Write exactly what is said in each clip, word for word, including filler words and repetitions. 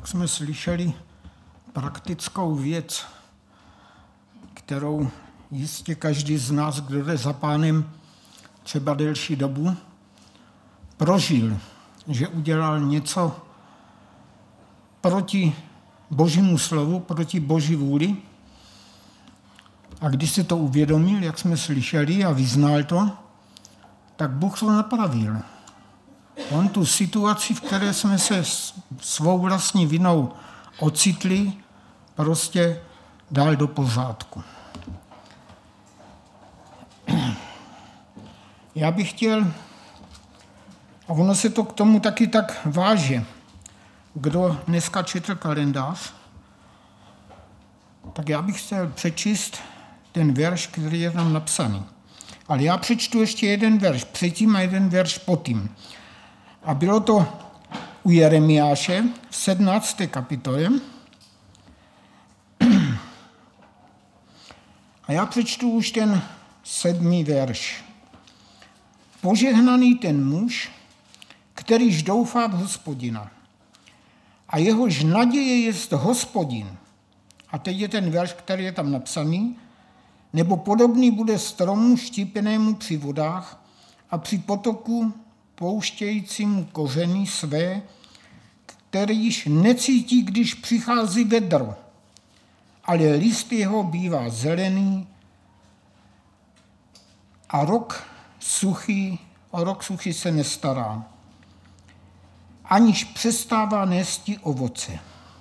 Tak jsme slyšeli praktickou věc, kterou jistě každý z nás, kdo jde za Pánem třeba delší dobu, prožil, že udělal něco proti Božímu slovu, proti Boží vůli. A když se to uvědomil, jak jsme slyšeli a vyznal to, tak Bůh to napravil. On tu situaci, v které jsme se svou vlastní vinou ocitli, prostě dal do pořádku. Já bych chtěl, a ono se to k tomu taky tak váže, kdo dneska četl kalendář, tak já bych chtěl přečíst ten verš, který je tam napsaný. Ale já přečtu ještě jeden verš předtím a jeden verš potom. A bylo to u Jeremiáše v sedmnácté kapitole. A já přečtu už ten sedmý verš. Požehnaný ten muž, kterýž doufá v Hospodina. A jehož naděje jest Hospodin. A teď je ten verš, který je tam napsaný. Nebo podobný bude stromu štípenému při vodách a při potoku pouštějícímu kořeny své, který již necítí, když přichází vedro, ale list jeho bývá zelený a rok suchý, o rok suchý se nestará, aniž přestává nésti ovoce.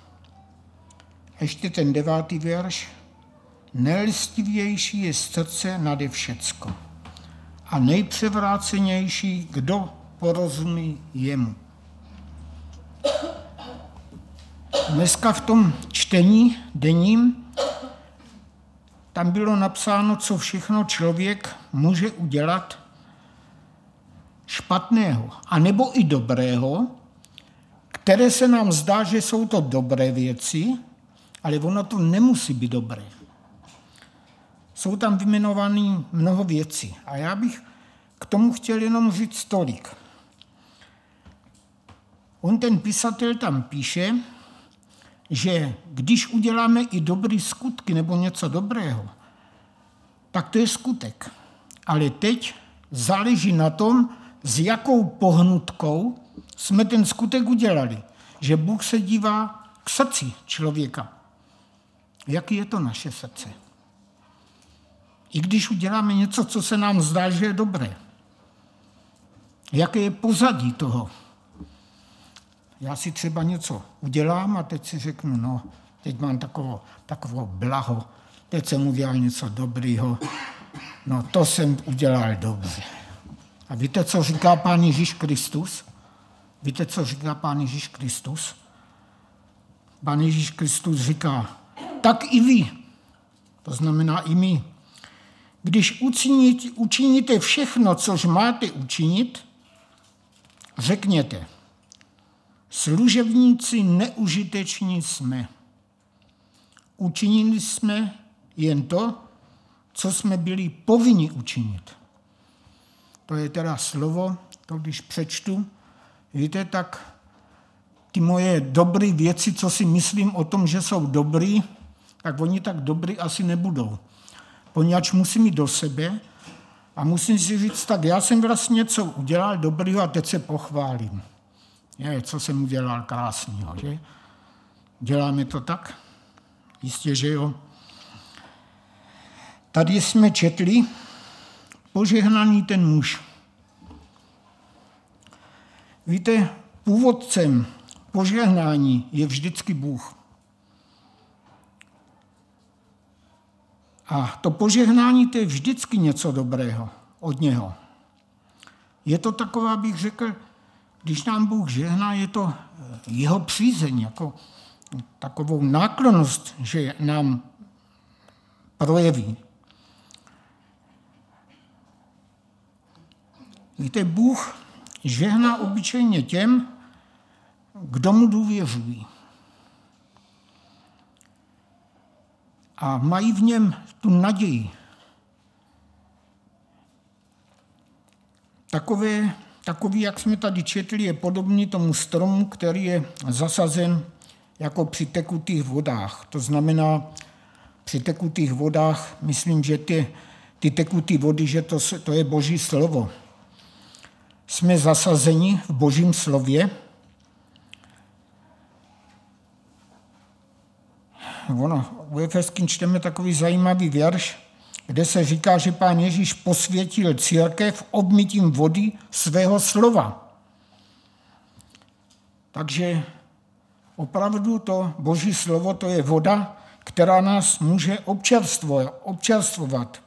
A ještě ten devátý verš. Nelstivější je srdce nade všecko a nejpřevrácenější, kdo porozumí jemu. Dneska v tom čtení denním tam bylo napsáno, co všechno člověk může udělat špatného, anebo i dobrého, které se nám zdá, že jsou to dobré věci, ale ono to nemusí být dobré. Jsou tam vyjmenované mnoho věcí. A já bych k tomu chtěl jenom říct tolik. On, ten písatel, tam píše, že když uděláme i dobré skutky nebo něco dobrého, tak to je skutek. Ale teď záleží na tom, s jakou pohnutkou jsme ten skutek udělali. Že Bůh se dívá k srdci člověka. Jaký je to naše srdce? I když uděláme něco, co se nám zdá, že je dobré. Jaké je pozadí toho? Já si třeba něco udělám a teď si řeknu, no, teď mám takovou, takovou blaho, teď jsem udělal něco dobrýho, no to jsem udělal dobře. A víte, co říká Pán Ježíš Kristus? Víte, co říká Pán Ježíš Kristus? Pán Ježíš Kristus říká, tak i vy, to znamená i my, když učiníte všechno, což máte učinit, řekněte, služebníci neužiteční jsme. Učinili jsme jen to, co jsme byli povinni učinit. To je teda slovo, to když přečtu, víte, tak ty moje dobré věci, co si myslím o tom, že jsou dobrý, tak oni tak dobrý asi nebudou. Poněvadž musím jít do sebe a musím si říct, tak já jsem vlastně něco udělal dobrýho a teď se pochválím. Je, co jsem udělal krásného, že? Děláme to tak? Jistě, že jo. Tady jsme četli, požehnaný ten muž. Víte, původcem požehnání je vždycky Bůh. A to požehnání, to je vždycky něco dobrého od něho. Je to taková, bych řekl, když nám Bůh žehná, je to jeho přízeň, jako takovou náklonnost, že nám projeví. Víte, Bůh žehná obyčejně těm, kdo mu důvěřují. A mají v něm tu naději. Takové, takový, jak jsme tady četli, je podobný tomu stromu, který je zasazen jako při tekutých vodách. To znamená, při tekutých vodách, myslím, že ty, ty tekutý vody, že to, to je Boží slovo. Jsme zasazeni v Božím slově. Ono, u Efeským čteme takový zajímavý verš, kde se říká, že Pán Ježíš posvětil církev obmytím vody svého slova. Takže opravdu to Boží slovo, to je voda, která nás může občerstvovat.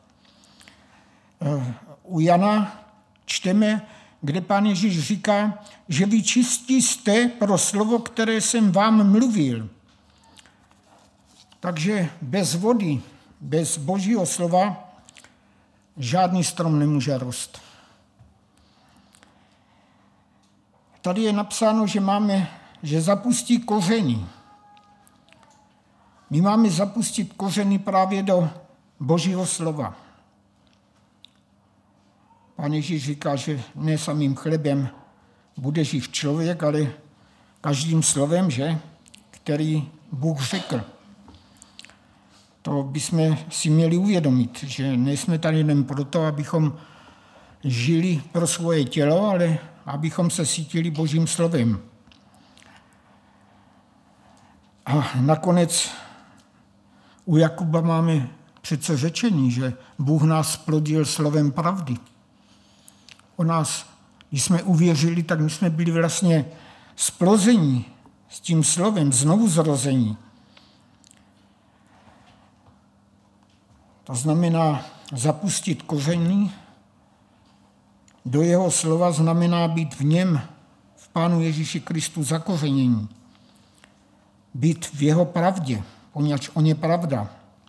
U Jana čteme, kde Pán Ježíš říká, že vy čistí jste pro slovo, které jsem vám mluvil. Takže bez vody, bez Božího slova žádný strom nemůže růst. Tady je napsáno, že máme, že zapustí kořeny. My máme zapustit kořeny právě do Božího slova. Pán Ježíš říká, že ne samým chlebem bude živ člověk, ale každým slovem, že, který Bůh řekl. To bychom si měli uvědomit, že nejsme tady jen proto, abychom žili pro svoje tělo, ale abychom se cítili Božím slovem. A nakonec u Jakuba máme přece řečení, že Bůh nás plodil slovem pravdy. O nás, když jsme uvěřili, tak my jsme byli vlastně splození s tím slovem, znovu zrození. To znamená zapustit kořeny do jeho slova, znamená být v něm, v Pánu Ježíši Kristu zakořenění. Být v jeho pravdě, poněvadž on je pravda.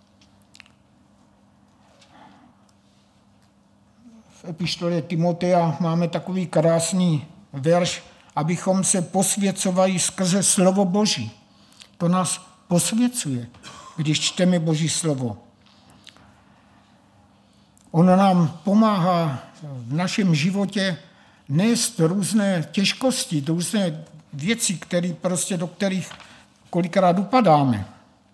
V epištole Timotea máme takový krásný verš, abychom se posvěcovali skrze slovo Boží. To nás posvěcuje, když čteme Boží slovo. Ono nám pomáhá v našem životě nést různé těžkosti, různé věci, které prostě, do kterých kolikrát upadáme.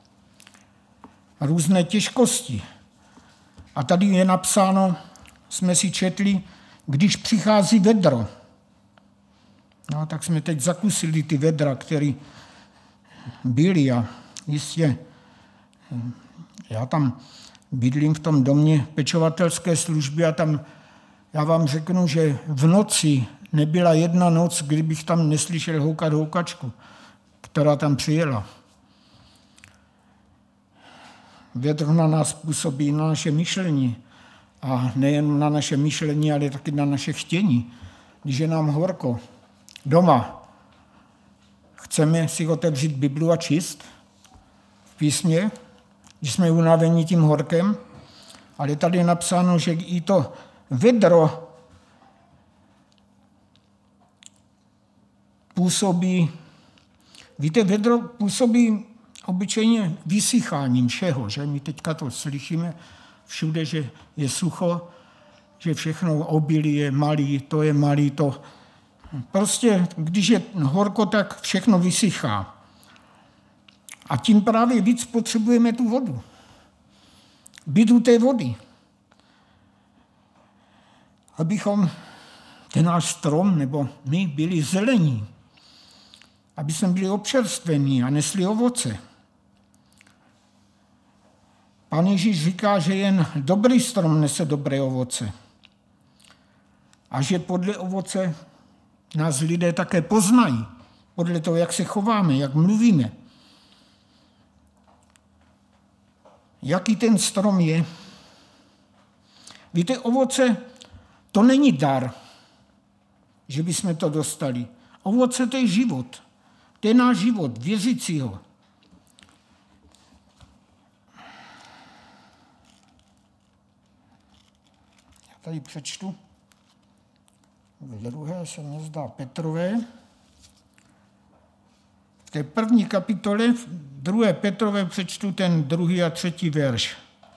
Různé těžkosti. A tady je napsáno, jsme si četli, když přichází vedro. No, tak jsme teď zakusili ty vedra, které byly a jistě já tam bydlím v tom domě pečovatelské služby a tam já vám řeknu, že v noci nebyla jedna noc, kdybych tam neslyšel houkat houkačku, která tam přijela. Větr na nás působí na naše myšlení a nejen na naše myšlení, ale taky na naše chtění. Když je nám horko doma, chceme si otevřít Bibli a číst v písmě, když jsme unavení tím horkem, ale tady je napsáno, že i to vedro působí, víte, vedro působí obyčejně vysycháním všeho, že my teďka to slyšíme všude, že je sucho, že všechno obilí je malý, to je malý, to. Prostě, když je horko, tak všechno vysychá. A tím právě víc potřebujeme tu vodu. Být u té vody. Abychom ten náš strom, nebo my, byli zelení. Aby jsme byli občerstvení a nesli ovoce. Pán Ježíš říká, že jen dobrý strom nese dobré ovoce. A že podle ovoce nás lidé také poznají. Podle toho, jak se chováme, jak mluvíme. Jaký ten strom je? Víte, ovoce, to není dar, že bychom to dostali. Ovoce, to je život. To je náš život, věřícího. Já tady přečtu. V druhé se mně zdá Petrové. V té první kapitole, v druhé Petrové přečtu ten druhý a třetí verš.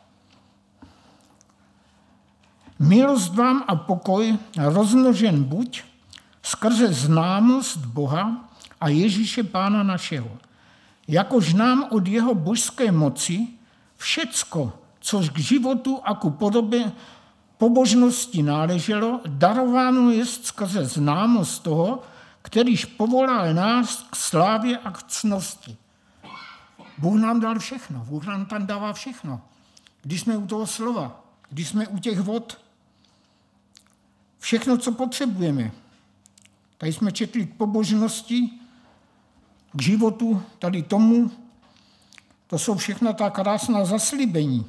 Milost vám a pokoj rozmnožen buď skrze známost Boha a Ježíše Pána našeho. jakož nám od jeho božské moci všecko, což k životu a ku podobě pobožnosti náleželo, darováno je skrze známost toho, kterýž povolal nás k slávě a k ctnosti. Bůh nám dal všechno, Bůh nám tam dává všechno. Když jsme u toho slova, když jsme u těch vod, všechno, co potřebujeme. Tady jsme četli k pobožnosti, k životu, tady tomu, to jsou všechna ta krásná zaslíbení.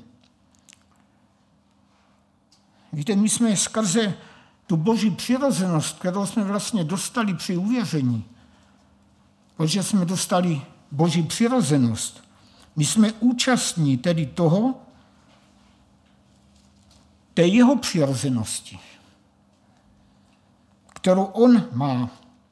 Víte, my jsme skrze tu boží přirozenost, kterou jsme vlastně dostali při uvěření, protože jsme dostali boží přirozenost, my jsme účastní tedy toho, té jeho přirozenosti, kterou on má,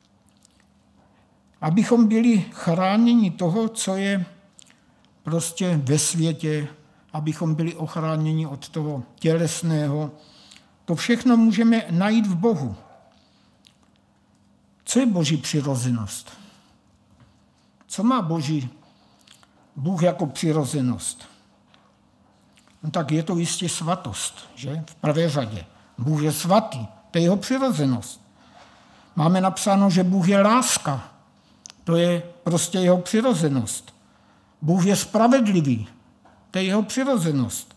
abychom byli chráněni toho, co je prostě ve světě, abychom byli ochráněni od toho tělesného. To všechno můžeme najít v Bohu. Co je boží přirozenost? Co má boží Bůh jako přirozenost? No tak je to jistě svatost, že? V prvé řadě. Bůh je svatý, to je jeho přirozenost. Máme napsáno, že Bůh je láska, to je prostě jeho přirozenost. Bůh je spravedlivý, to je jeho přirozenost.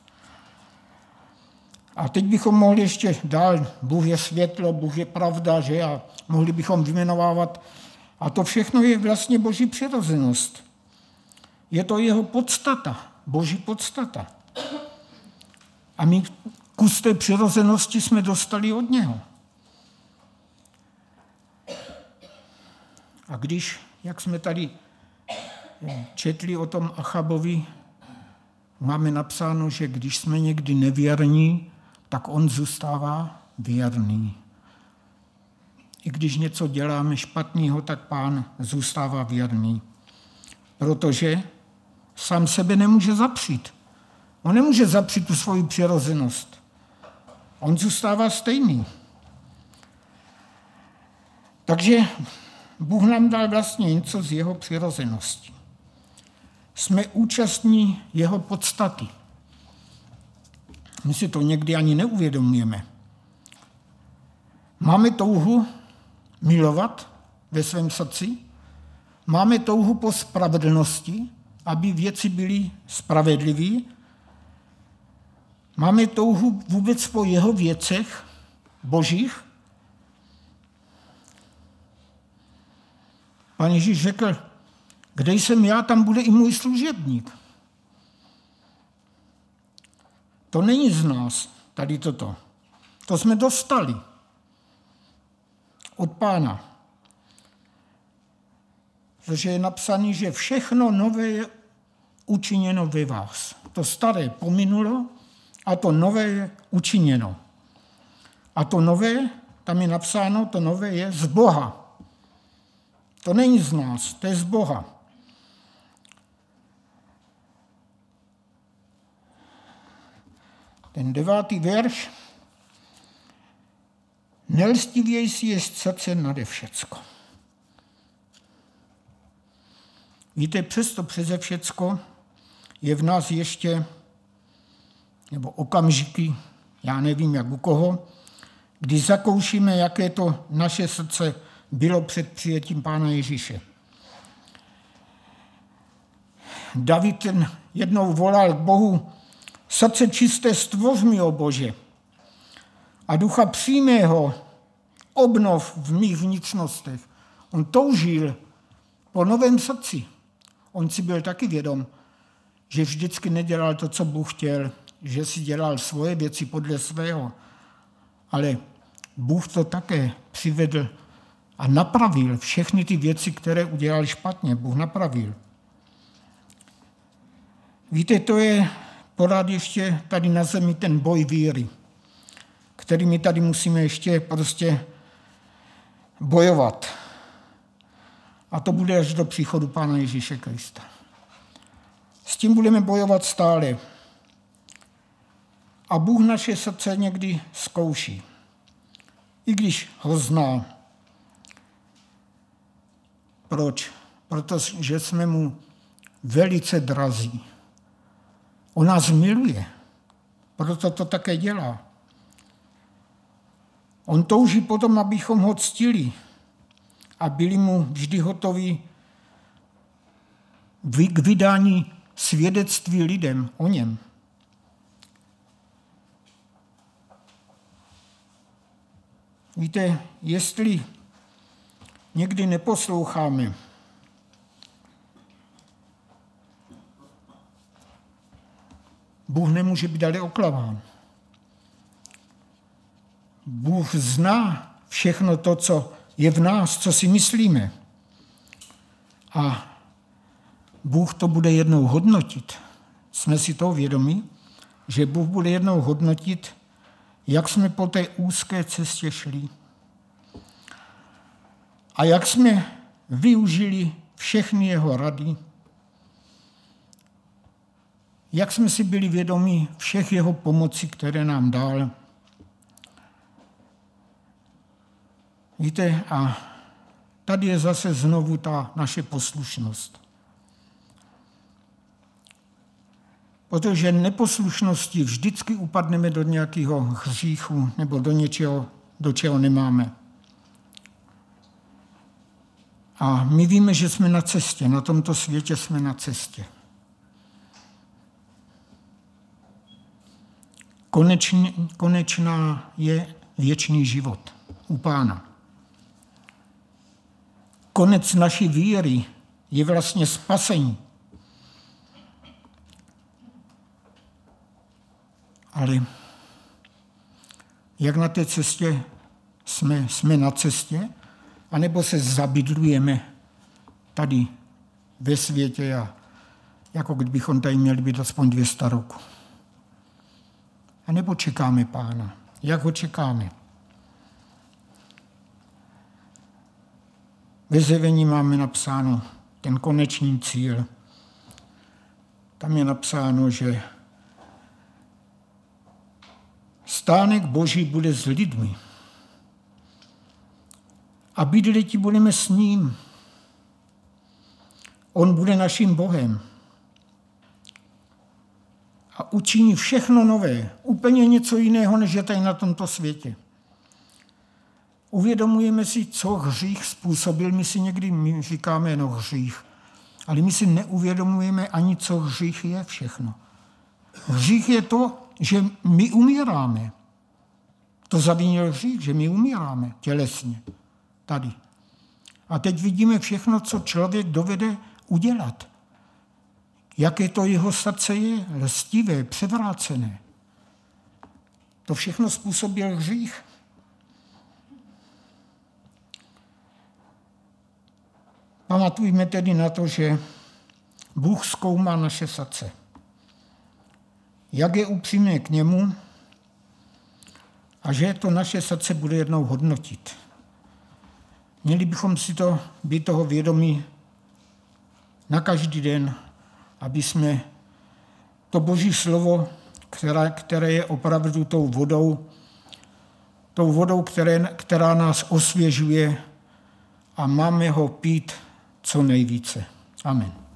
A teď bychom mohli ještě dál, Bůh je světlo, Bůh je pravda, že? A mohli bychom vyjmenovávat. A to všechno je vlastně boží přirozenost. Je to jeho podstata, boží podstata. A my kus té přirozenosti jsme dostali od něho. A když, jak jsme tady četli o tom Achabovi, máme napsáno, že když jsme někdy nevěrní, tak on zůstává věrný. I když něco děláme špatného, tak Pán zůstává věrný. Protože sám sebe nemůže zapřít. On nemůže zapřít tu svoji přirozenost. On zůstává stejný. Takže Bůh nám dal vlastně něco z jeho přirozenosti. Jsme účastní jeho podstaty. My si to někdy ani neuvědomujeme. Máme touhu milovat ve svém srdci, máme touhu po spravedlnosti, aby věci byly spravedlivé, máme touhu vůbec po jeho věcech božích. Pán Ježíš řekl, kde jsem já, tam bude i můj služebník. To není z nás, tady toto. To jsme dostali od Pána. Protože je napsané, že všechno nové je učiněno ve vás. To staré pominulo a to nové je učiněno. A to nové, tam je napsáno, to nové je z Boha. To není z nás, to je z Boha. Ten devátý verš. Nelstivější je srdce nade všecko. Víte, přesto přeze všecko je v nás ještě, nebo okamžiky, já nevím jak u koho, když zakoušíme, jaké to naše srdce bylo před přijetím Pána Ježíše. David ten jednou volal k Bohu, srdce čisté stvoř mi, o Bože, a ducha přímého obnov v mých vnitřnostech. On toužil po novém srdci. On si byl taky vědom, že vždycky nedělal to, co Bůh chtěl, že si dělal svoje věci podle svého. Ale Bůh to také přivedl a napravil všechny ty věci, které udělal špatně. Bůh napravil. Víte, to je pořád ještě tady na zemi ten boj víry, který my tady musíme ještě prostě bojovat. A to bude až do příchodu Pána Ježíše Krista. S tím budeme bojovat stále. A Bůh naše srdce někdy zkouší. I když ho zná. Proč? Protože jsme mu velice drazí. On nás miluje, proto to také dělá. On touží potom, abychom ho ctili a byli mu vždy hotoví k vydání svědectví lidem o něm. Víte, jestli někdy neposloucháme, Bůh nemůže být dále oklamán. Bůh zná všechno to, co je v nás, co si myslíme. A Bůh to bude jednou hodnotit. Jsme si toho vědomí, že Bůh bude jednou hodnotit, jak jsme po té úzké cestě šli. A jak jsme využili všechny jeho rady, jak jsme si byli vědomi všech jeho pomocí, které nám dal. Víte, a tady je zase znovu ta naše poslušnost. Protože neposlušností vždycky upadneme do nějakého hříchu nebo do něčeho, do čeho nemáme. A my víme, že jsme na cestě, na tomto světě jsme na cestě. Konečný, konečná je věčný život u Pána. Konec naší víry je vlastně spasení. Ale jak na té cestě jsme, jsme na cestě, anebo se zabydlujeme tady ve světě, a jako kdybychom tady měli být aspoň dvě sta roku. A nebo čekáme Pána. Jak ho čekáme? Ve Zjevení máme napsáno ten konečný cíl. Tam je napsáno, že stánek Boží bude s lidmi. A bydleti budeme s ním. On bude naším Bohem. A učiní všechno nové. Úplně něco jiného, než je tady na tomto světě. Uvědomujeme si, co hřích způsobil. My si někdy my říkáme, no hřích. Ale my si neuvědomujeme ani, co hřích je všechno. Hřích je to, že my umíráme. To zavinil hřích, že my umíráme tělesně. Tady. A teď vidíme všechno, co člověk dovede udělat. Jaké to jeho srdce je, lstivé, převrácené. To všechno způsobil hřích. Pamatujme tedy na to, že Bůh zkoumá naše srdce. Jak je upřímné k němu a že to naše srdce bude jednou hodnotit. Měli bychom si to být toho vědomí na každý den, aby jsme to Boží slovo, které, které je opravdu tou vodou, tou vodou, které, která nás osvěžuje, a máme ho pít co nejvíce. Amen.